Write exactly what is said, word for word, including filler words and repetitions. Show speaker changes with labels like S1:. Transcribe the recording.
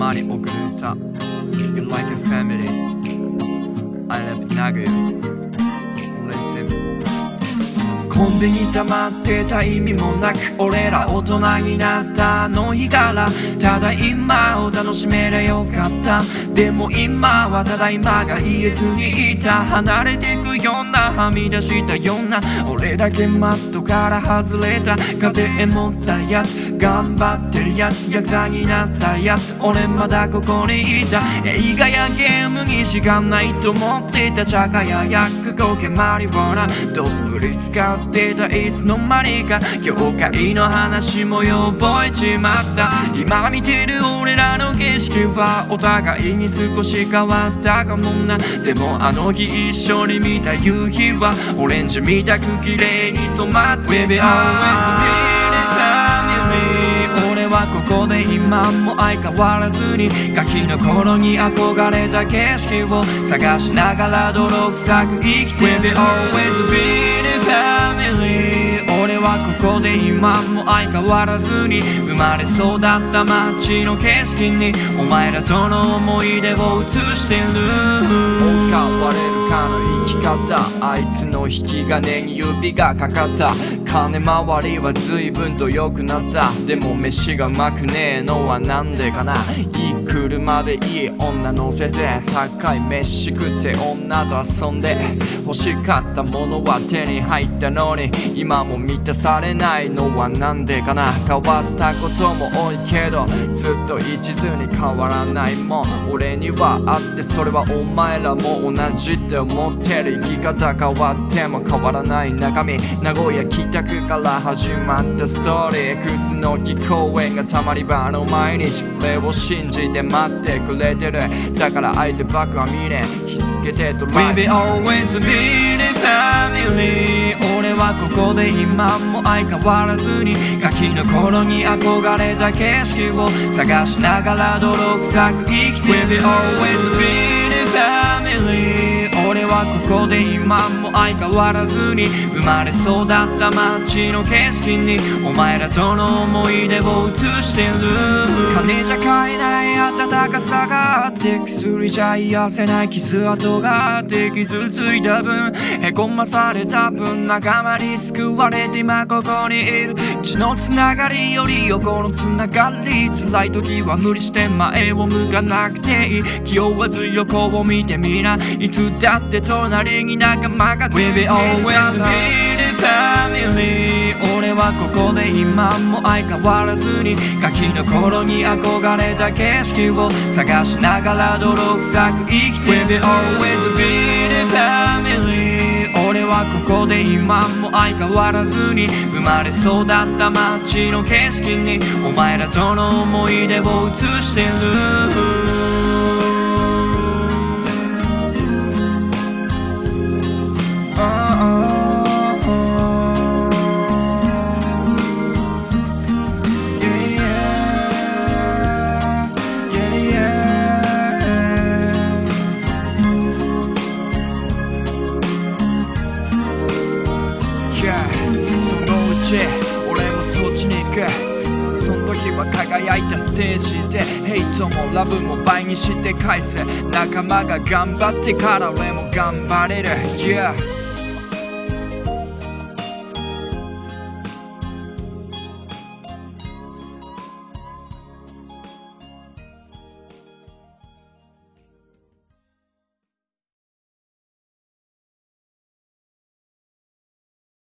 S1: まに送った You're like a family I love Nagoya Listen コンビニ溜まってた意味もなく俺ら大人になったあの日からただ今を楽しめりゃよかったでも今はただ今が言えずにいた離れてくようなはみ出したような俺だけマットから外れた家庭持ったやつ頑張ってるやつヤクザになったやつ俺まだここにいた映画やゲームにしかないと思ってた茶化や薬コケマリファナどっぷり使ってたいつの間にか教会の話もよ覚えちまった今見てる俺らの景色はお互いに少し変わったかもなでもあの日一緒に見た夕日はオレンジみたく綺麗に染まってた We'll always be the family 俺はここで今も相変わらずにガキの頃に憧れた景色を探しながら泥臭く生きてる We'll always be the family 俺はここで今も相変わらずに生まれ育った街の景色にお前らとの思い出を映してる変われるかの生き方あいつの引き金に指がかかった金回りは随分と良くなったでも飯がうまくねえのはなんでかないい車でいい女乗せて高い飯食って女と遊んで欲しかったものは手に入ったのに今も満たされないのはなんでかな変わったことも多いけどずっと一途に変わらないもん俺にはあってそれはお前らも同じって思ってる生き方変わっても変わらない中身名古屋北区から始まったストーリークスの木公園がたまり場の毎日俺を信じて待ってくれてるだから相手ばっかは見ねえ日付でドライブ We will always be the family 俺はここで今も相変わらずにガキの頃に憧れた景色を探しながら泥臭く生きてる We will always be the family 俺はここで今も相変わらずに生まれ育った街の景色にお前らとの思い出を映してる金じゃ買えない温かさがあって薬じゃ癒せない傷跡があって傷ついた分へこまされた分仲間に救われて今ここにいる血のつながりより横のつながり辛い時は無理して前を向かなくていい気負わず横を見てみないつだって隣に仲間が We will always be the family 俺はここで今も相変わらずにガキの頃に憧れた景色を探しながら泥臭く生きて We will always be the family 俺はここで今も相変わらずに生まれ育った街の景色にお前らとの思い出を映してるそのうち俺もそっちに行くその時は輝いたステージでヘイトもラブも倍にして返せ仲間が頑張ってから俺も頑張れる、yeah